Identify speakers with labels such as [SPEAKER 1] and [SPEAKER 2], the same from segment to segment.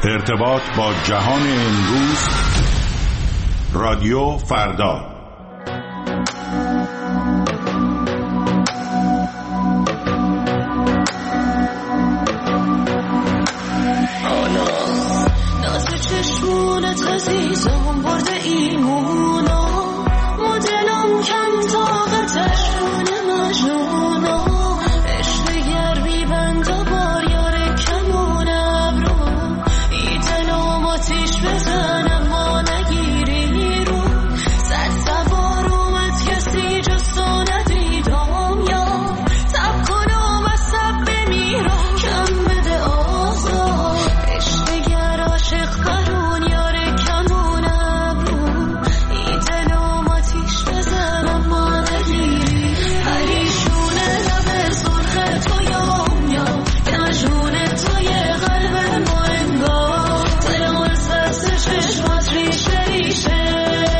[SPEAKER 1] ارتباط با جهان امروز، رادیو فردا.
[SPEAKER 2] ناز چشمونت عزیزم برده ایمونا، مدلم کم طاقتش کنه مجنونا، عشق گرمی بند و بار یار کمون ابرو، ای دلم آتیش بزنم ما نگیری رو، صد سوار اومد کسی جز تو ندیدم یا تب کنم و سب بمیرم کم بده آزاد، عشق گر عاشق قرون یار کمون ابرو، ای دلم آتیش بزنم ما نگیری، پریشونه لب سرخ تو یام یا کمشونه توی قلب ما انگار، دلم از دست چشمات ریشه ریشه،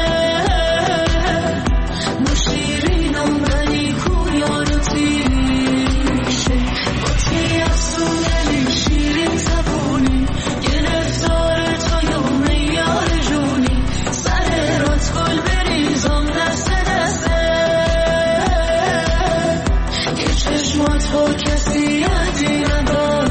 [SPEAKER 2] مشیرینم ولی کو یارو تیشه، با تی افسونه شیرین زبونی، گرفتار تو یوم یار جونی، سر رات گل بریزم دست دسته، که چشمات با کسی یادی نداشته.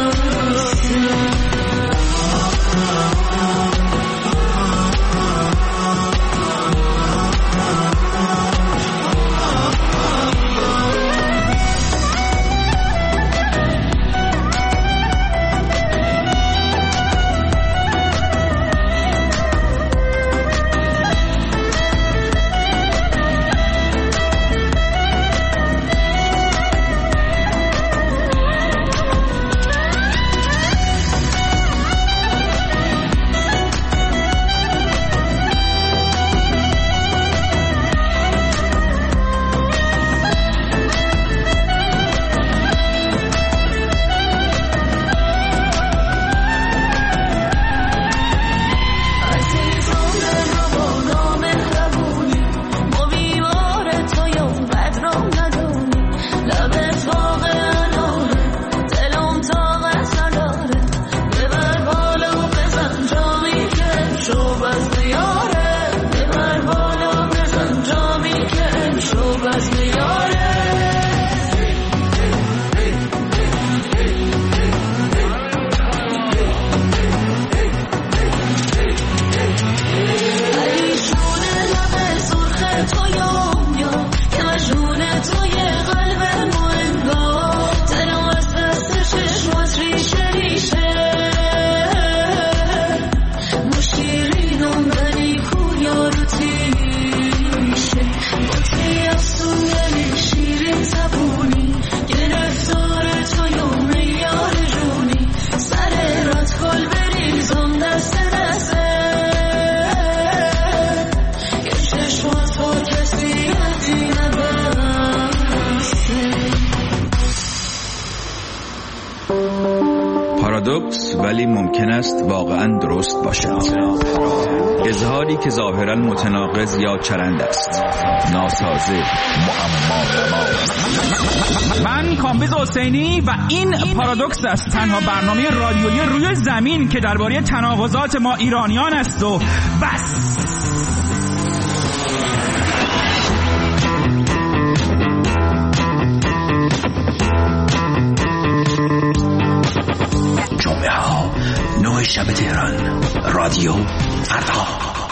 [SPEAKER 3] پارادوکس ولی ممکن است واقعا درست باشد. اظهاری که ظاهرا متناقض یا چرند است، ناسازه، معما.
[SPEAKER 4] من کامبیز حسینی و این پارادوکس است، تنها برنامه رادیویی روی زمین که درباره تناقضات ما ایرانیان است و بس.
[SPEAKER 5] جمعه ها 9 شب تهران، رادیو فردا.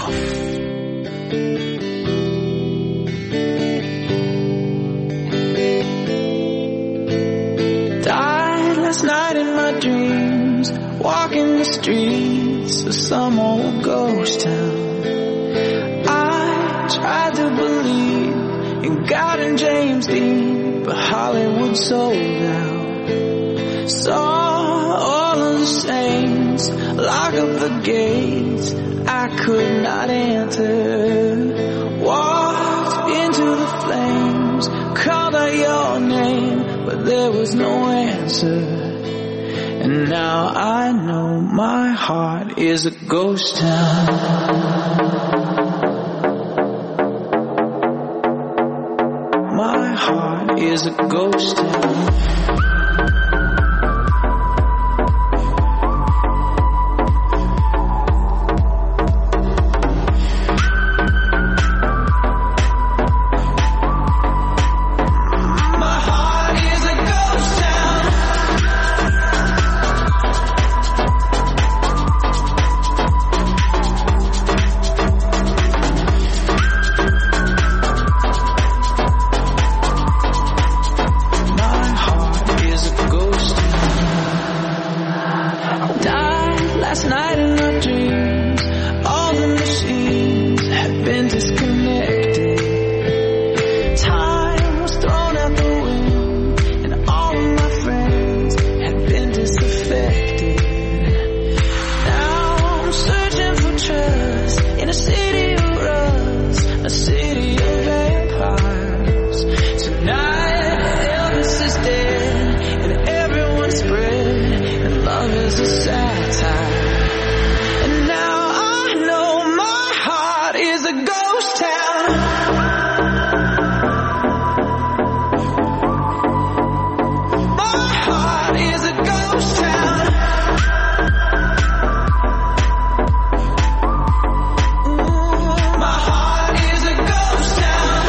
[SPEAKER 6] Died last night in my dreams, walking the streets of some old ghost town. I tried to believe in God and James Dean, but Hollywood sold out. Saw all of the saints lock up the gates I could not enter. Walked into the flames, called out your name, but there was no answer. And now I know my heart is a ghost town. My heart is a ghost town. last night in our dreams, all the machines had been disconnected. Time was thrown out the window, and all of my friends had been disaffected. Now I'm searching for trust in a city of rust, a city of vampires. Tonight Elvis is dead and everyone's spread, and love is a satire. And now I know my heart is a ghost town. My heart is a ghost town. My heart is a ghost town.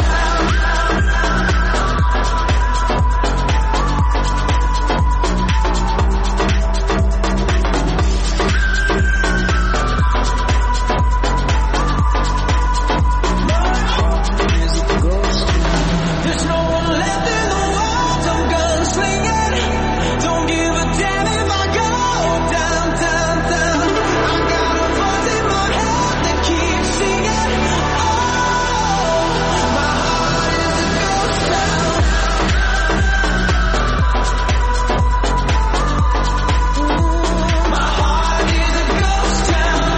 [SPEAKER 6] There's no one left in the world, I'm gunslinging. Don't give a damn if I go down, down, down. I got a voice in my head that keeps singing. Oh, my heart is a ghost town. My heart is a ghost town.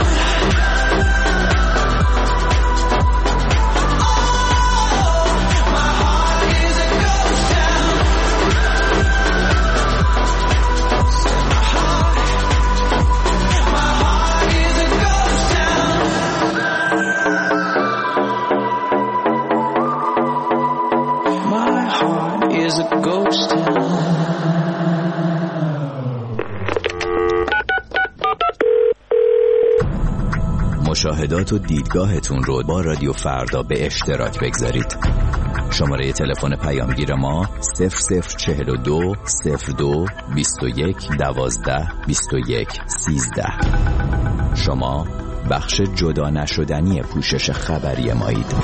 [SPEAKER 6] My heart is a ghost town. My heart is a ghost town. My heart is a ghost town.
[SPEAKER 3] مشاهدات و دیدگاهتون رو با رادیو فردا به اشتراک بگذارید. شماره تلفن پیامگیر ما 0042 02 21 12 21 13. شما بخش جدا نشدنی پوشش خبری مایید.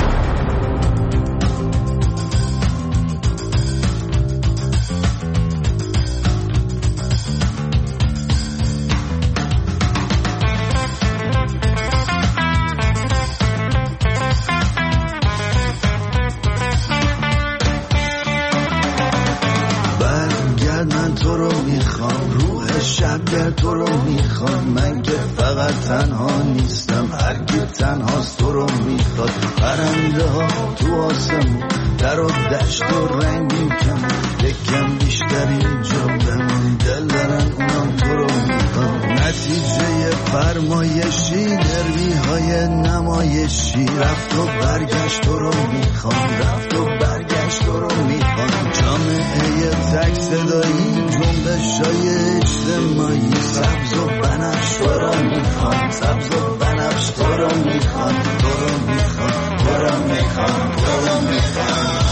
[SPEAKER 7] برگرد من تو رو میخوام، روح شبگر تو رو میخوام. من که فقط تنها نیستم، هر کی تنهاست تو رو میخواد. پرنده ها تو آسمون، در و دشت و رنگین کمون، یکم بیشتر اینجا بمون، دل دارن اونم تو رو میخواد. نتیجه فرمایشی، نروی های نمایشی، رفت و برگشت تو رو میخوام، رفت و برگشت تو رو میخوام. جامعه تک صدایی، جنبش های اجتماعی، سبز و بنفش تو رو میخوام، سبز و بنفش تو رو میخوام، تو رو میخوام، تو رو میخوام، تو رو میخوام.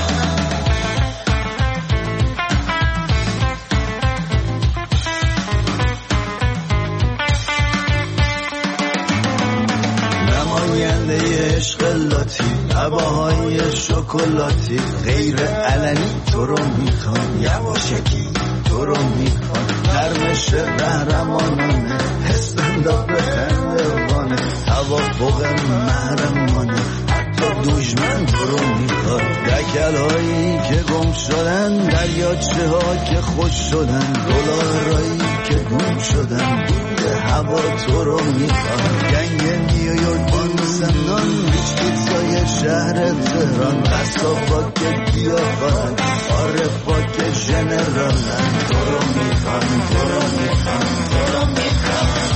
[SPEAKER 7] نماینده عشق لاتی، هواهای شکلاتی، غیر علنی تو رو میخوام، یواشکی تو رو میخوام. نرمش قهرمانانه، حس انداز به خندوانه، توافق محرمانه، حتی دشمن تو رو میخواد. دکل هایی که گم شدن، دریاچه ها که خوش شدن، دلارایی که گم شدن، دود هوا تو رو میخواد. گنگ نیویورک سنان، ریچ پیتزای شهر تهران، قصابا که گیاهان، عارفا که ژنرالن، تو رو میخوام، تو رو میخوام، تو رو میخوام.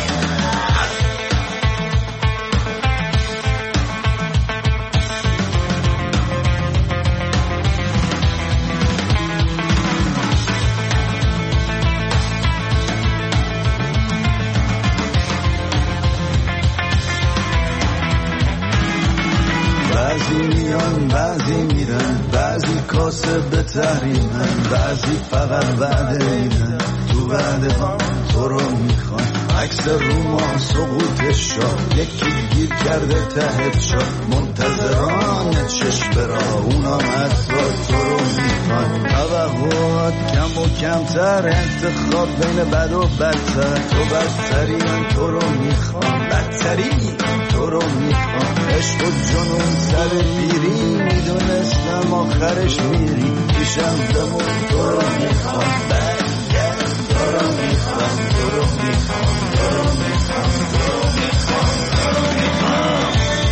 [SPEAKER 7] بعضی میان بعضی میرن، بعضی کاسب تحریمن، بعضی فقط وعده میدن، تو وعده ها تو رو میخوان. عکس روما سقوط شاه، یکی گیر کرده ته چاه، منتظران چشم برا، اونا حتی تو رو میخوان. میخوان، توقعات کم و کمتر، انتخاب بین بد و بدتر. تو بدتری من تو رو میخوام، بدتری تو رو میخوام. عشق و جنون سر پیری، میدونستم آخرش میری. پیشم بمون تو رو میخوام، برگرد تو رو میخوام، تو رو میخوام، تو رو میخوام، تو رو میخوام، تو رو میخوام.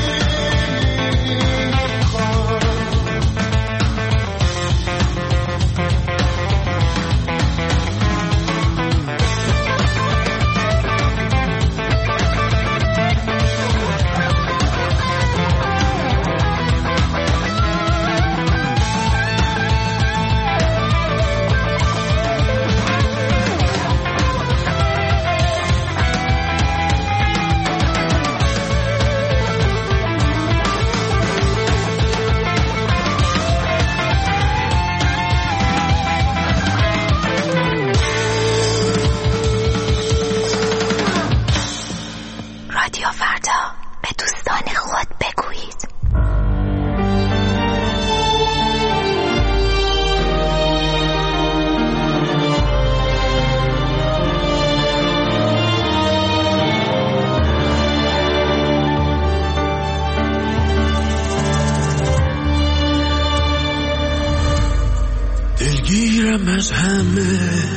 [SPEAKER 8] دلگیرم از همه،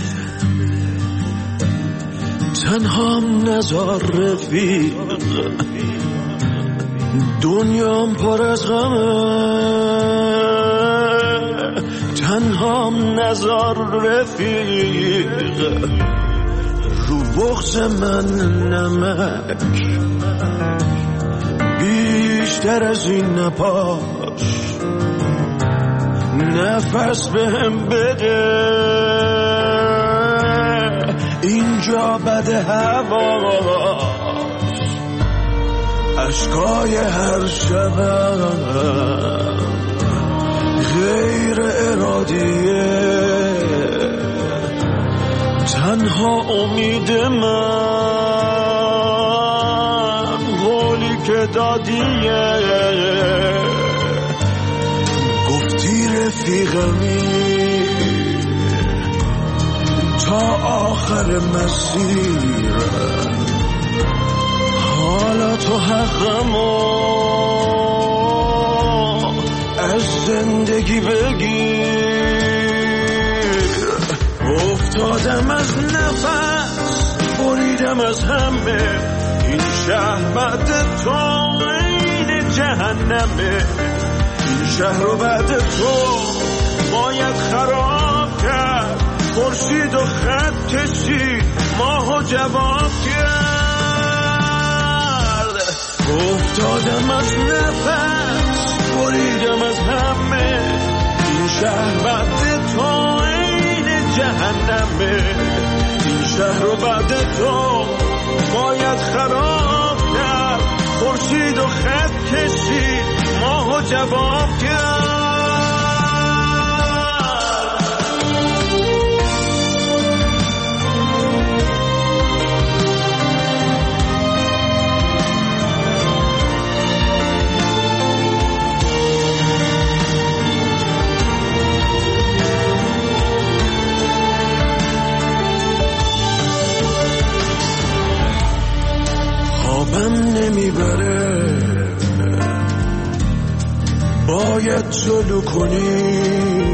[SPEAKER 8] تنهام نزار رفیق، دنیام پر از غمه، تنهام نزار رفیق. رو بغض من نمک، بیشتر از این نپاش، نفس بهم بده، اینجا بده هواست. اشکای هر شبم غیر ارادیه، تنها امید من قولی که دادیه. گفتی رفیقمی تا آخر مسیر، حالا تو حقمو از زندگی بگیر. افتادم از نفس، بریدم از همه، این شهر بعد تو عین جهنمه. این شهر رو بعد تو باید خراب کرد، خورشید و خط کشید، ماهو جواب کرد. افتادم از نفس، بریدم از همه، این شهر بعد تو عین جهنمه. این شهر رو بعد تو باید خراب کرد، خورشید و خط کشید، ماهو جواب کرد. خوابم نمیبره، باید جلو کنی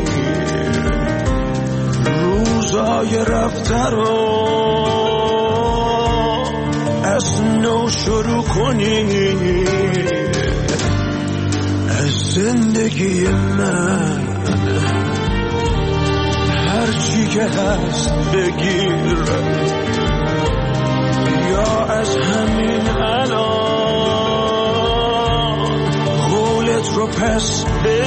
[SPEAKER 8] روزای رفته رو، از نو شروع کنی. از زندگی من هرچی که هست بگیر، یا از همین الان قولت رو پس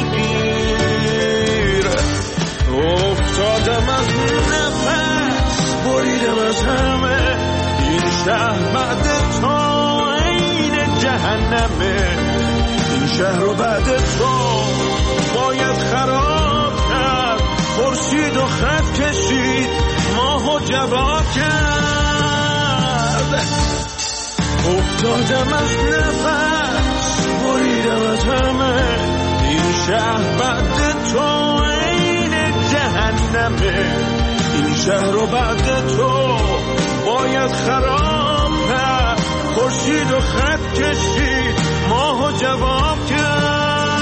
[SPEAKER 8] بگیر. افتادم از نفس، بریدم از همه، این شهر بعد تو عین جهنمه. این شهر رو بعد تو باید خراب کرد، خورشید و خط کشید، ماهو جواب کرد. افتادم از نفس، بریدم از همه، این شهر بعد تو عین شهر و بعد تو باید خراب کرد. خورشید و خط کشید ماه و جواب کرد.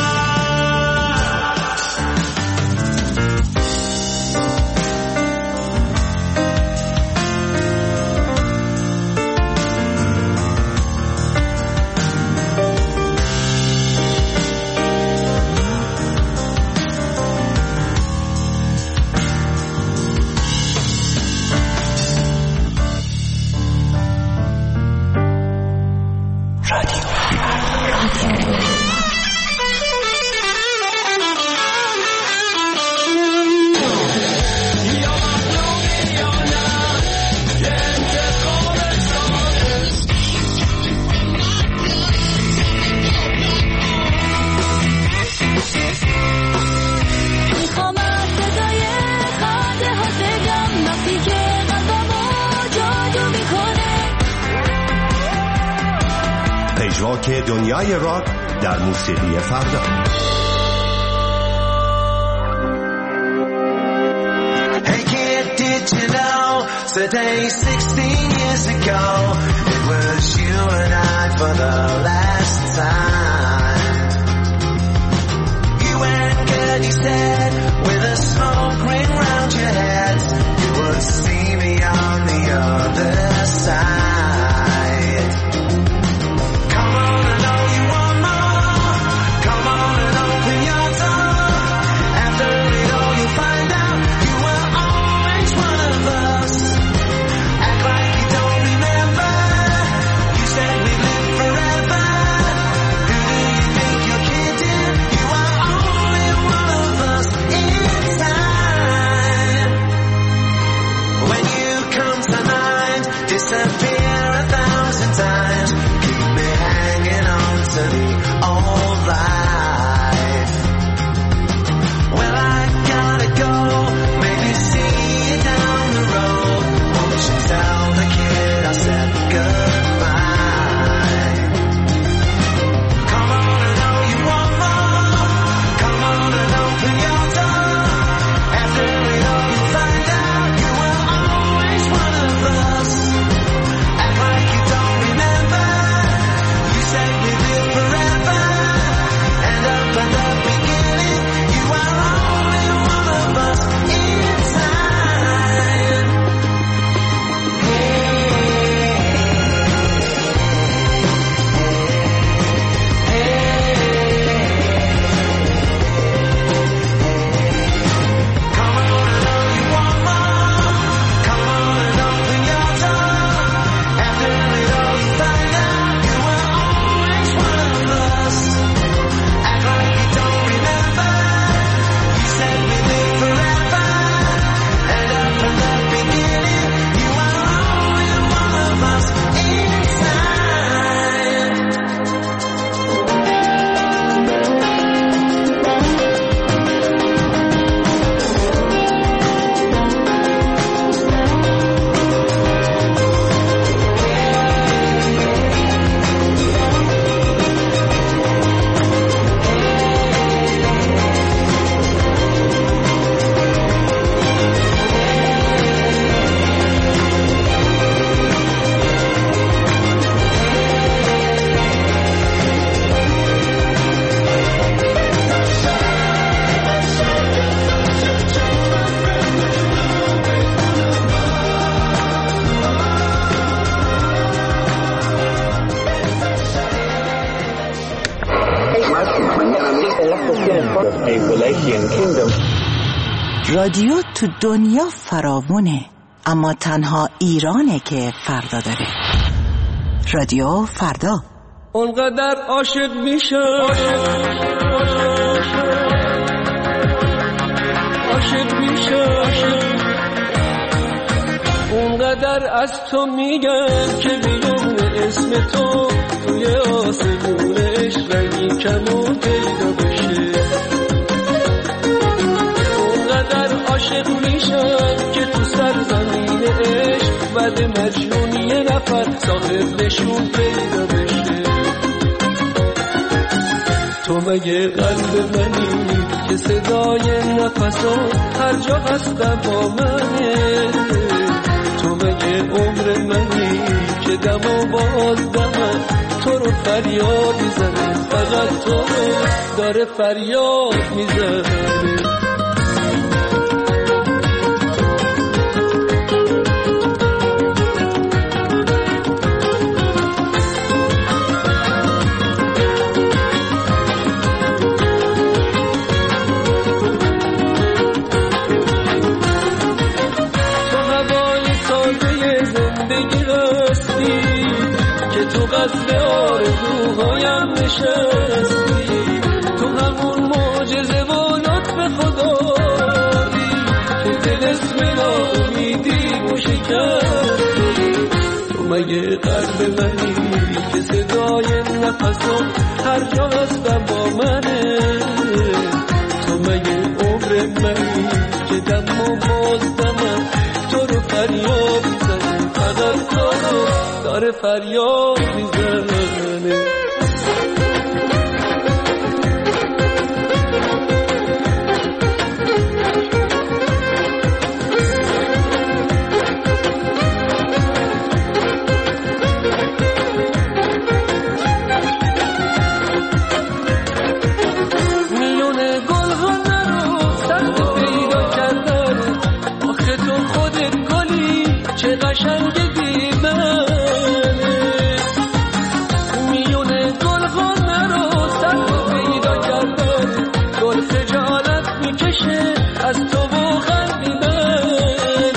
[SPEAKER 9] پژواک دنیای راک در موسیقی فردا.
[SPEAKER 7] Hey kid, did you know today 16 years ago it was you and I for the last time. You and Gertie said with a smoke ring round your head you would see me on the other side.
[SPEAKER 10] رادیو تو دنیا فراوونه اما تنها ایرانه که فردا داره. رادیو فردا.
[SPEAKER 8] اونقدر عاشق میشم اونقدر از تو میگم که بیرون اسم تو توی آسمون عشق رنگی کمون پیدا بشه. اونقدر عاشق میشم که تو سرزمین عشق بعد مجنون یه نفر صاحب نشون پیدا بشه.
[SPEAKER 11] تو مگه قلب منی که صدای نفسات هر جا هستم با منه؟ تو مگه عمر منی که دم و باز دمم تو رو فریاد میزنه، فقط تو رو داره فریاد میزنه. تو قصد آرزوهایم نشستی، تو همون معجزه و لطف خدایی که دل اسم ناامیدی و شکستی. تو مگه قلب منی که صدای نفسم هر جا هستم با منه؟ تو مگه عمر منی که دم و باز دمم تو رو فریاد میزنه، فقط تو رو داره فریاد میزنه. میونه گل‌ها رو سخت پیدا کردن، آخه تو خودت گلی چه قشنگ دیدن. میونه گل‌ها رو سخت پیدا کردن، گل خجالت میکشه از تو و خندیدن.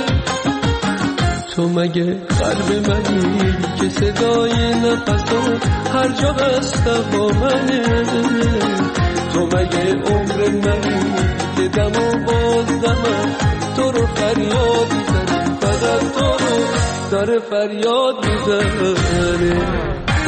[SPEAKER 11] تو مگه قلب منی که صدای نفسات هر جا هستم با منه؟ تو مگه عمر منی که دم و باز دمم تو رو فریاد میزنه، فقط تو رو داره فریاد میزنه.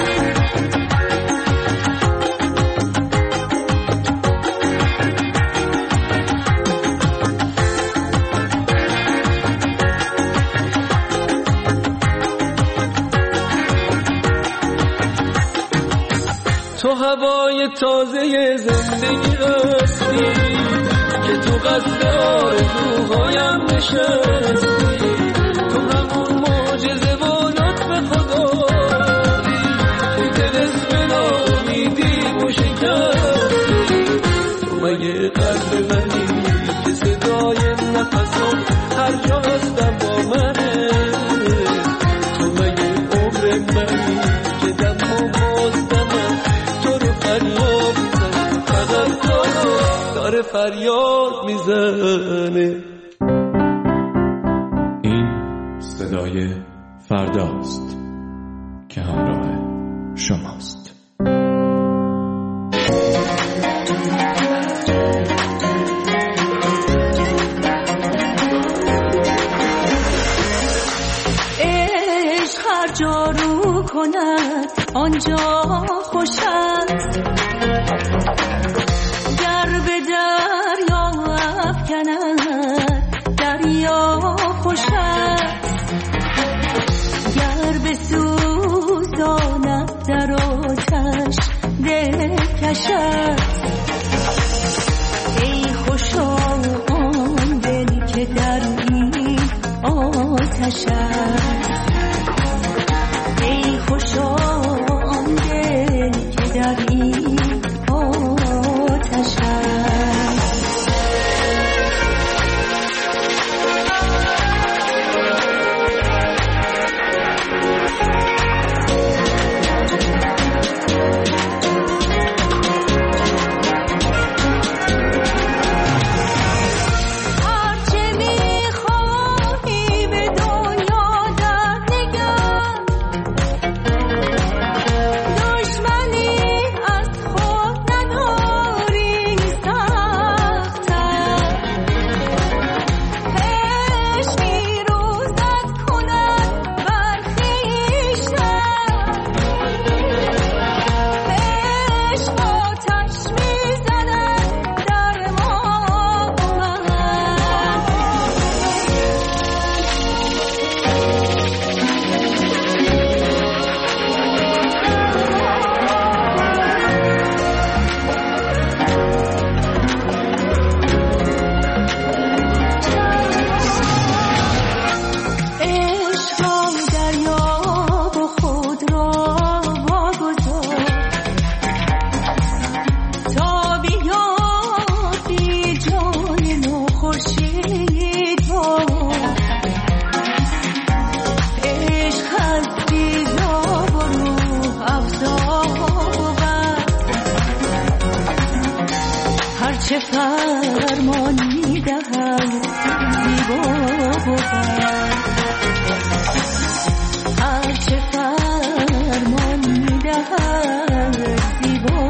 [SPEAKER 11] تو هوای تازه زندگی هستی که تو قصد آرزوهایم نشستی، تو همون معجزه و لطف خدایی که دل اسم ناامیدی و شکستی. تو مگه قلب منی که صدای نفسم هر جا هستم با منه؟ تو مگه عمر منی که دم و باز دمم تو رو فریاد میزنه، فقط تو رو داره فریاد میزنه.
[SPEAKER 12] این صدای فرداست که همراه شماست.
[SPEAKER 2] عشق هر جا رو کند آنجا خوش است، گر به دریا افکند دریا خوش است، گر به سوزاند در آتش دلکش است. ای خوشا آن دل که در این آتش است، ای خوشا آن دل که در این آتش است. هرچه میخواهی به دنیا در چه فرمان میدهد زیبا بود هر چه فرمان میدهد زیبا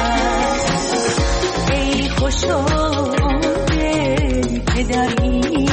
[SPEAKER 2] خوشا دل که در این